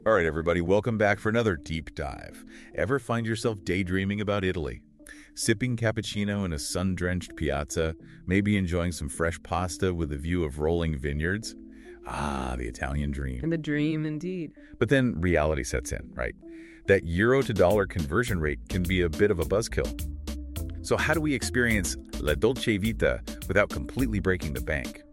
All right, everybody, welcome back for another deep dive. Ever find yourself daydreaming about Italy? Sipping cappuccino in a sun-drenched piazza, maybe enjoying some fresh pasta with a view of rolling vineyards? Ah, the Italian dream. And the dream, indeed. But then reality sets in, right? That euro to dollar conversion rate can be a bit of a buzzkill. So how do we experience La Dolce Vita without completely breaking the bank?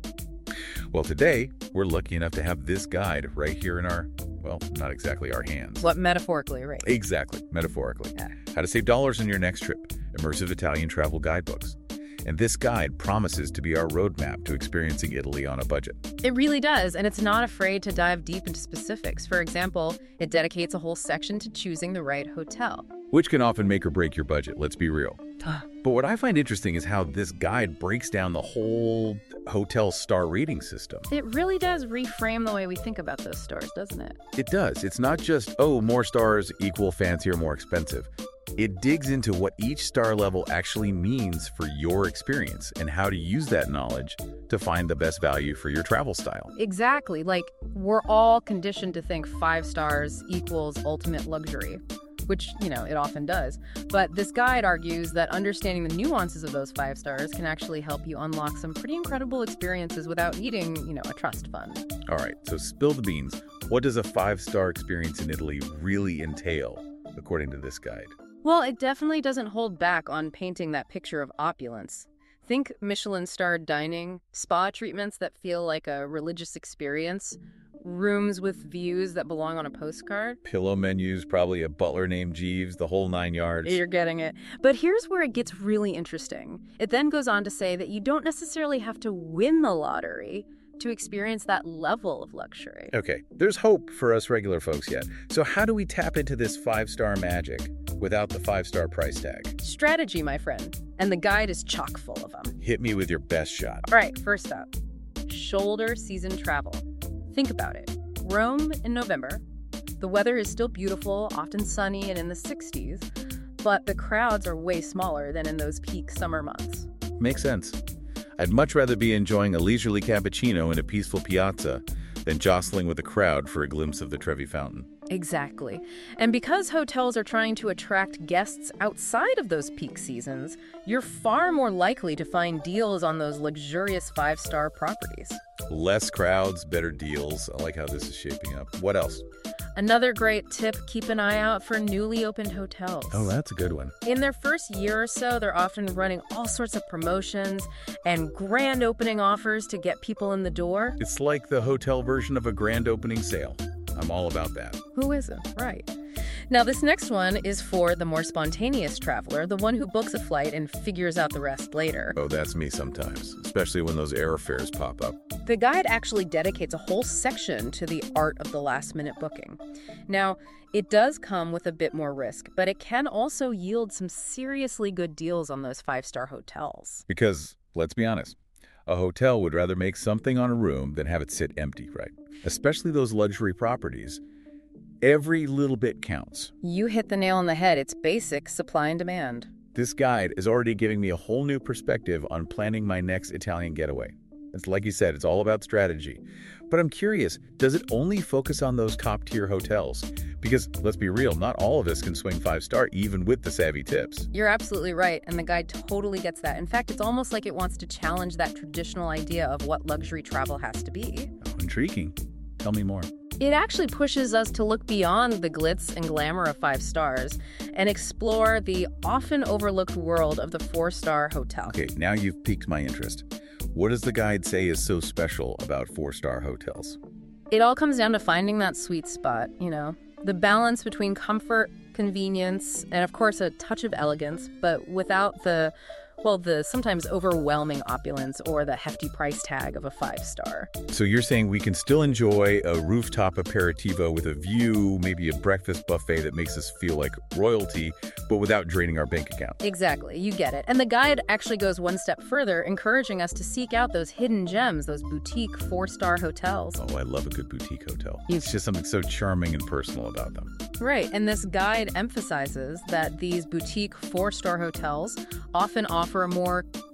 Well, today, we're lucky enough to have this guide right here in our, well, not exactly our hands. What, metaphorically, right? Exactly, metaphorically. Yeah. How to Save Dollars on Your Next Trip, Immersive Italian Travel Guidebooks. And this guide promises to be our roadmap to experiencing Italy on a budget. It really does, and it's not afraid to dive deep into specifics. For example, it dedicates a whole section to choosing the right hotel. Which can often make or break your budget, let's be real. But what I find interesting is how this guide breaks down the whole hotel star rating system. It really does reframe the way we think about those stores, doesn't it? It does. It's not just, oh, more stars equal fancier, more expensive. It digs into what each star level actually means for your experience and how to use that knowledge to find the best value for your travel style. Exactly. Like, we're all conditioned to think 5 stars equals ultimate luxury, which, it often does. But this guide argues that understanding the nuances of those 5 stars can actually help you unlock some pretty incredible experiences without needing, a trust fund. All right, so spill the beans. What does a 5-star experience in Italy really entail, according to this guide? Well, it definitely doesn't hold back on painting that picture of opulence. Think Michelin-starred dining, spa treatments that feel like a religious experience, rooms with views that belong on a postcard. Pillow menus, probably a butler named Jeeves, the whole 9 yards. You're getting it. But here's where it gets really interesting. It then goes on to say that you don't necessarily have to win the lottery to experience that level of luxury. Okay, there's hope for us regular folks yet. So how do we tap into this 5-star magic without the 5-star price tag? Strategy, my friend. And the guide is chock full of them. Hit me with your best shot. All right, first up, shoulder season travel. Think about it. Rome in November. The weather is still beautiful, often sunny and in the 60s, but the crowds are way smaller than in those peak summer months. Makes sense. I'd much rather be enjoying a leisurely cappuccino in a peaceful piazza than jostling with a crowd for a glimpse of the Trevi Fountain. Exactly. And because hotels are trying to attract guests outside of those peak seasons, you're far more likely to find deals on those luxurious 5-star properties. Less crowds, better deals. I like how this is shaping up. What else? Another great tip, keep an eye out for newly opened hotels. Oh, that's a good one. In their first year or so, they're often running all sorts of promotions and grand opening offers to get people in the door. It's like the hotel version of a grand opening sale. I'm all about that. Who isn't? Right. Now, this next one is for the more spontaneous traveler, the one who books a flight and figures out the rest later. Oh, that's me sometimes, especially when those airfares pop up. The guide actually dedicates a whole section to the art of the last-minute booking. Now, it does come with a bit more risk, but it can also yield some seriously good deals on those 5-star hotels. Because, let's be honest, a hotel would rather make something on a room than have it sit empty, right? Especially those luxury properties. Every little bit counts. You hit the nail on the head. It's basic supply and demand. This guide is already giving me a whole new perspective on planning my next Italian getaway. It's like you said, it's all about strategy. But I'm curious, does it only focus on those top-tier hotels? Because, let's be real, not all of us can swing 5-star even with the savvy tips. You're absolutely right, and the guide totally gets that. In fact, it's almost like it wants to challenge that traditional idea of what luxury travel has to be. Oh, intriguing. Tell me more. It actually pushes us to look beyond the glitz and glamour of 5 stars and explore the often overlooked world of the 4-star hotel. Okay, now you've piqued my interest. What does the guide say is so special about 4-star hotels? It all comes down to finding that sweet spot, the balance between comfort, convenience, and of course a touch of elegance, but without the sometimes overwhelming opulence or the hefty price tag of a 5-star. So you're saying we can still enjoy a rooftop aperitivo with a view, maybe a breakfast buffet that makes us feel like royalty, but without draining our bank account. Exactly, you get it. And the guide actually goes one step further, encouraging us to seek out those hidden gems, those boutique 4-star hotels. Oh, I love a good boutique hotel. It's just something so charming and personal about them. Right, and this guide emphasizes that these boutique 4-star hotels often offer a more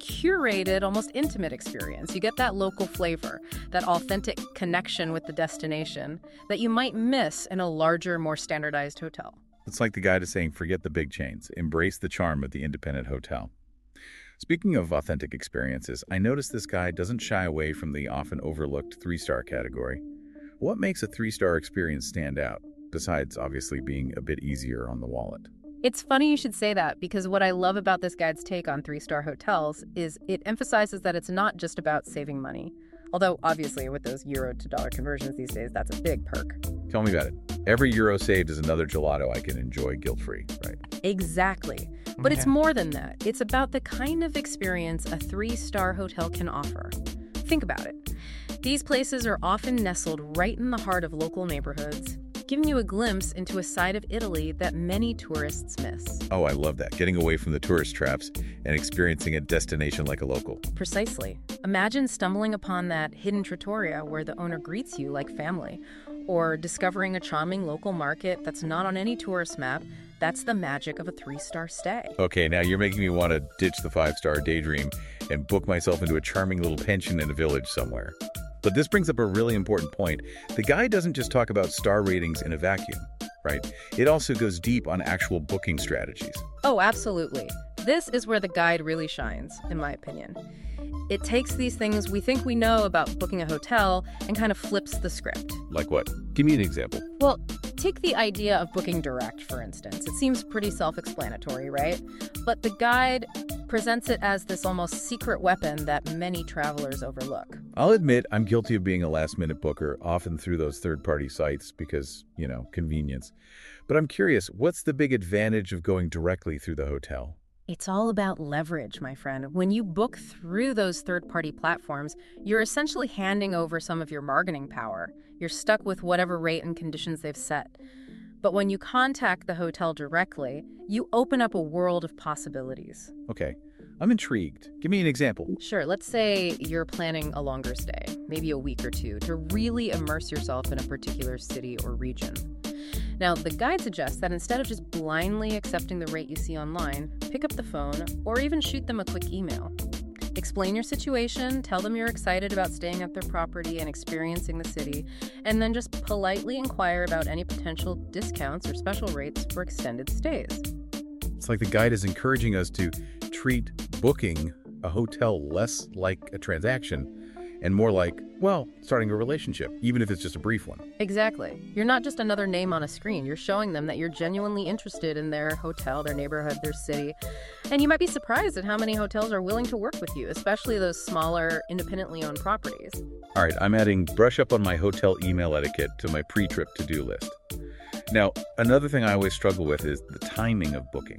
curated, almost intimate experience. You get that local flavor, that authentic connection with the destination that you might miss in a larger, more standardized hotel. It's like the guide is saying, forget the big chains, embrace the charm of the independent hotel. Speaking of authentic experiences, I noticed this guide doesn't shy away from the often overlooked 3-star category. What makes a 3-star experience stand out, besides obviously being a bit easier on the wallet? It's funny you should say that, because what I love about this guide's take on 3-star hotels is it emphasizes that it's not just about saving money. Although, obviously, with those euro to dollar conversions these days, that's a big perk. Tell me about it. Every euro saved is another gelato I can enjoy guilt-free, right? Exactly. But it's more than that. It's about the kind of experience a 3-star hotel can offer. Think about it. These places are often nestled right in the heart of local neighborhoods, giving you a glimpse into a side of Italy that many tourists miss. Oh, I love that. Getting away from the tourist traps and experiencing a destination like a local. Precisely. Imagine stumbling upon that hidden trattoria where the owner greets you like family, or discovering a charming local market that's not on any tourist map. That's the magic of a 3-star stay. Okay, now you're making me want to ditch the 5-star daydream and book myself into a charming little pension in a village somewhere. But this brings up a really important point. The guide doesn't just talk about star ratings in a vacuum, right? It also goes deep on actual booking strategies. Oh, absolutely. This is where the guide really shines, in my opinion. It takes these things we think we know about booking a hotel and kind of flips the script. Like what? Give me an example. Well, take the idea of booking direct, for instance. It seems pretty self-explanatory, right? But the guide presents it as this almost secret weapon that many travelers overlook. I'll admit I'm guilty of being a last-minute booker, often through those third-party sites because, convenience. But I'm curious, what's the big advantage of going directly through the hotel? It's all about leverage, my friend. When you book through those third-party platforms, you're essentially handing over some of your bargaining power. You're stuck with whatever rate and conditions they've set. But when you contact the hotel directly, you open up a world of possibilities. Okay, I'm intrigued. Give me an example. Sure, let's say you're planning a longer stay, maybe a week or two, to really immerse yourself in a particular city or region. Now, the guide suggests that instead of just blindly accepting the rate you see online, pick up the phone or even shoot them a quick email. Explain your situation, tell them you're excited about staying at their property and experiencing the city, and then just politely inquire about any potential discounts or special rates for extended stays. It's like the guide is encouraging us to treat booking a hotel less like a transaction and more like, starting a relationship, even if it's just a brief one. Exactly. You're not just another name on a screen. You're showing them that you're genuinely interested in their hotel, their neighborhood, their city. And you might be surprised at how many hotels are willing to work with you, especially those smaller, independently owned properties. All right, I'm adding brush up on my hotel email etiquette to my pre-trip to-do list. Now, another thing I always struggle with is the timing of booking.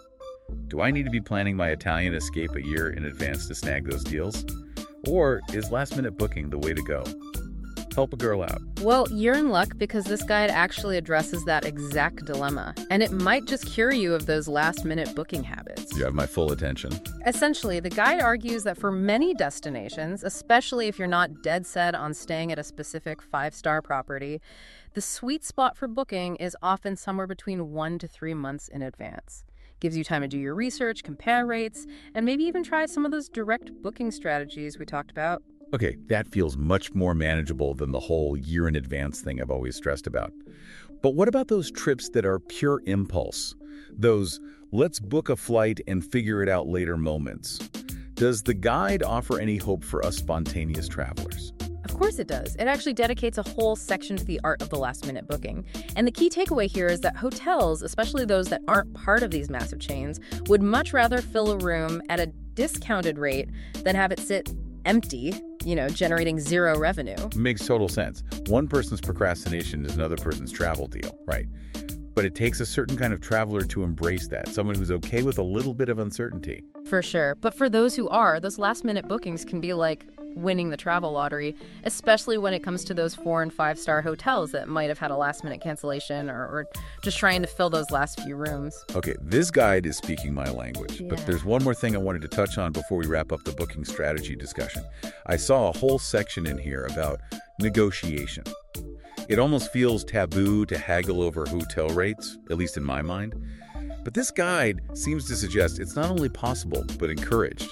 Do I need to be planning my Italian escape a year in advance to snag those deals? Or is last-minute booking the way to go? Help a girl out. Well, you're in luck because this guide actually addresses that exact dilemma, and it might just cure you of those last-minute booking habits. You have my full attention. Essentially, the guide argues that for many destinations, especially if you're not dead set on staying at a specific 5-star property, the sweet spot for booking is often somewhere between 1 to 3 months in advance. Gives you time to do your research, compare rates, and maybe even try some of those direct booking strategies we talked about. Okay, that feels much more manageable than the whole year in advance thing I've always stressed about. But what about those trips that are pure impulse? Those let's book a flight and figure it out later moments. Does the guide offer any hope for us spontaneous travelers? Of course it does. It actually dedicates a whole section to the art of the last-minute booking. And the key takeaway here is that hotels, especially those that aren't part of these massive chains, would much rather fill a room at a discounted rate than have it sit empty, generating zero revenue. Makes total sense. One person's procrastination is another person's travel deal, right? But it takes a certain kind of traveler to embrace that, someone who's okay with a little bit of uncertainty. For sure. But for those who are, those last-minute bookings can be like winning the travel lottery, especially when it comes to those 4- and 5-star hotels that might have had a last-minute cancellation or just trying to fill those last few rooms. Okay, this guide is speaking my language, Yeah. but there's one more thing I wanted to touch on before we wrap up the booking strategy discussion. I saw a whole section in here about negotiation. It almost feels taboo to haggle over hotel rates, at least in my mind. But this guide seems to suggest it's not only possible, but encouraged.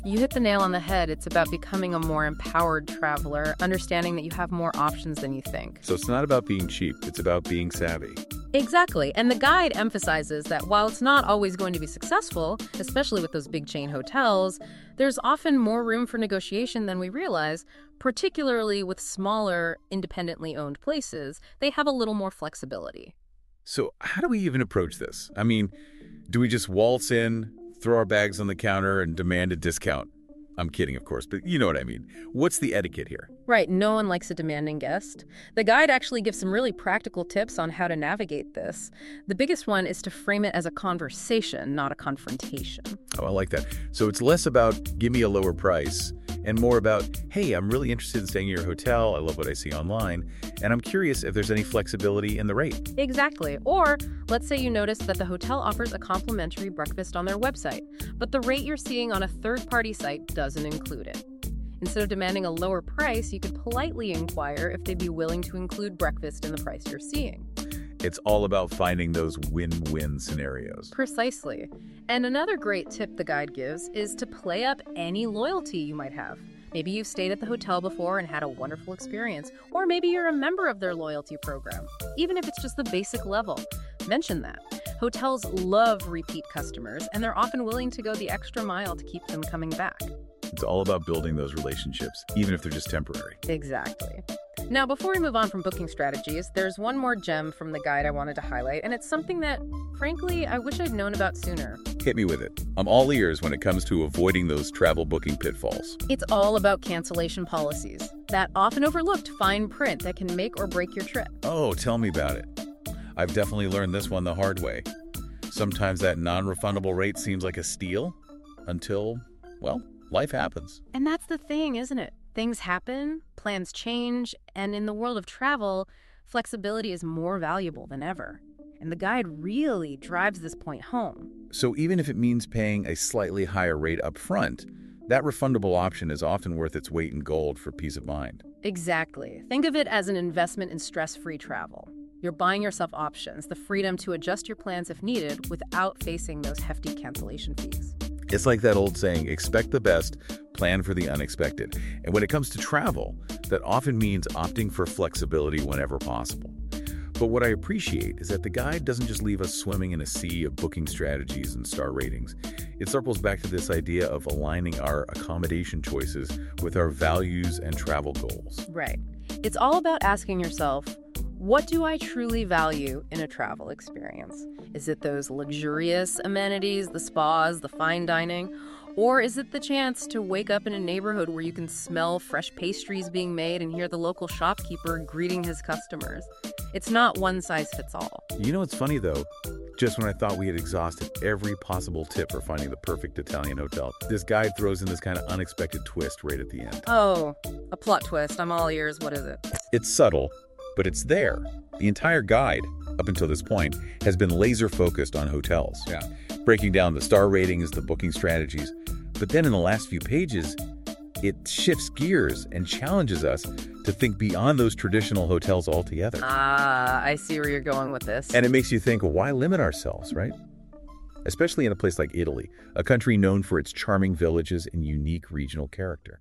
You hit the nail on the head. It's about becoming a more empowered traveler, understanding that you have more options than you think. So it's not about being cheap, it's about being savvy. Exactly. And the guide emphasizes that while it's not always going to be successful, especially with those big chain hotels, there's often more room for negotiation than we realize, particularly with smaller, independently owned places. They have a little more flexibility. So how do we even approach this? I mean, do we just waltz in, throw our bags on the counter, and demand a discount? I'm kidding, of course, but you know what I mean. What's the etiquette here? Right, no one likes a demanding guest. The guide actually gives some really practical tips on how to navigate this. The biggest one is to frame it as a conversation, not a confrontation. Oh, I like that. So it's less about, give me a lower price, and more about, hey, I'm really interested in staying at your hotel. I love what I see online, and I'm curious if there's any flexibility in the rate. Exactly. Or let's say you notice that the hotel offers a complimentary breakfast on their website, but the rate you're seeing on a third-party site doesn't include it. Instead of demanding a lower price, you could politely inquire if they'd be willing to include breakfast in the price you're seeing. It's all about finding those win-win scenarios. Precisely. And another great tip the guide gives is to play up any loyalty you might have. Maybe you've stayed at the hotel before and had a wonderful experience, or maybe you're a member of their loyalty program, even if it's just the basic level. Mention that. Hotels love repeat customers, and they're often willing to go the extra mile to keep them coming back. It's all about building those relationships, even if they're just temporary. Exactly. Now, before we move on from booking strategies, there's one more gem from the guide I wanted to highlight, and it's something that, frankly, I wish I'd known about sooner. Hit me with it. I'm all ears when it comes to avoiding those travel booking pitfalls. It's all about cancellation policies, that often overlooked fine print that can make or break your trip. Oh, tell me about it. I've definitely learned this one the hard way. Sometimes that non-refundable rate seems like a steal until, well, life happens. And that's the thing, isn't it? Things happen, plans change, and in the world of travel, flexibility is more valuable than ever. And the guide really drives this point home. So even if it means paying a slightly higher rate up front, that refundable option is often worth its weight in gold for peace of mind. Exactly. Think of it as an investment in stress-free travel. You're buying yourself options, the freedom to adjust your plans if needed without facing those hefty cancellation fees. It's like that old saying, expect the best, plan for the unexpected. And when it comes to travel, that often means opting for flexibility whenever possible. But what I appreciate is that the guide doesn't just leave us swimming in a sea of booking strategies and star ratings. It circles back to this idea of aligning our accommodation choices with our values and travel goals. Right. It's all about asking yourself, what do I truly value in a travel experience? Is it those luxurious amenities, the spas, the fine dining? Or is it the chance to wake up in a neighborhood where you can smell fresh pastries being made and hear the local shopkeeper greeting his customers? It's not one size fits all. You know what's funny, though? Just when I thought we had exhausted every possible tip for finding the perfect Italian hotel, this guide throws in this kind of unexpected twist right at the end. Oh, a plot twist. I'm all ears. What is it? It's subtle, but it's there. The entire guide, up until this point, has been laser-focused on hotels. Yeah. Breaking down the star ratings, the booking strategies. But then in the last few pages, it shifts gears and challenges us to think beyond those traditional hotels altogether. Ah, I see where you're going with this. And it makes you think, why limit ourselves, right? Especially in a place like Italy, a country known for its charming villages and unique regional character.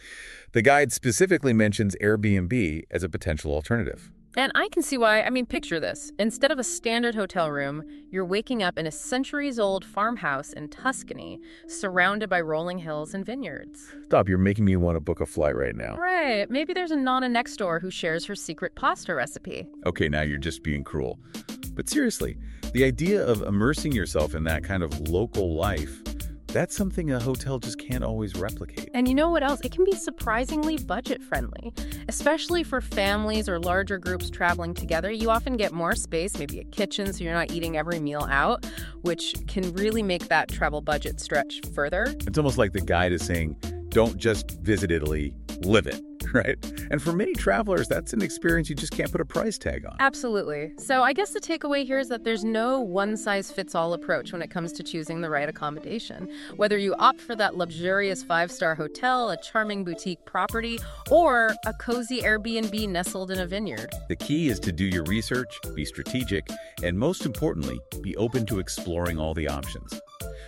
The guide specifically mentions Airbnb as a potential alternative. And I can see why. I mean, picture this. Instead of a standard hotel room, you're waking up in a centuries-old farmhouse in Tuscany, surrounded by rolling hills and vineyards. Stop, you're making me want to book a flight right now. Right. Maybe there's a nonna next door who shares her secret pasta recipe. Okay, now you're just being cruel. But seriously, the idea of immersing yourself in that kind of local life, that's something a hotel just can't always replicate. And you know what else? It can be surprisingly budget-friendly, especially for families or larger groups traveling together. You often get more space, maybe a kitchen, so you're not eating every meal out, which can really make that travel budget stretch further. It's almost like the guide is saying, don't just visit Italy, live it, right? And for many travelers, that's an experience you just can't put a price tag on. Absolutely. So I guess the takeaway here is that there's no one-size-fits-all approach when it comes to choosing the right accommodation. Whether you opt for that luxurious 5-star hotel, a charming boutique property, or a cozy Airbnb nestled in a vineyard. The key is to do your research, be strategic, and most importantly, be open to exploring all the options.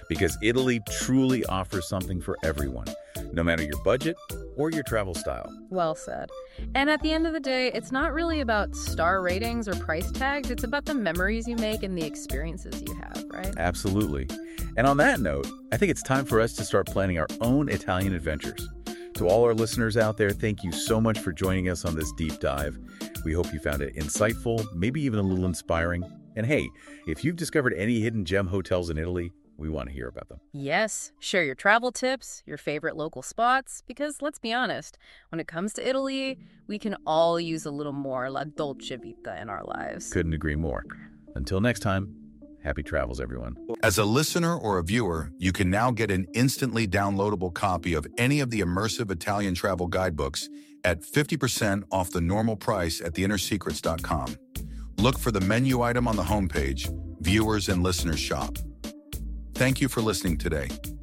because Italy truly offers something for everyone, no matter your budget or your travel style. Well said. And at the end of the day, it's not really about star ratings or price tags. It's about the memories you make and the experiences you have, right? Absolutely. And on that note, I think it's time for us to start planning our own Italian adventures. To all our listeners out there, thank you so much for joining us on this deep dive. We hope you found it insightful, maybe even a little inspiring. And hey, if you've discovered any hidden gem hotels in Italy, we want to hear about them. Yes, share your travel tips, your favorite local spots, because let's be honest, when it comes to Italy, we can all use a little more La Dolce Vita in our lives. Couldn't agree more. Until next time, happy travels, everyone. As a listener or a viewer, you can now get an instantly downloadable copy of any of the immersive Italian travel guidebooks at 50% off the normal price at theinnersecrets.com. Look for the menu item on the homepage, Viewers and Listeners Shop. Thank you for listening today.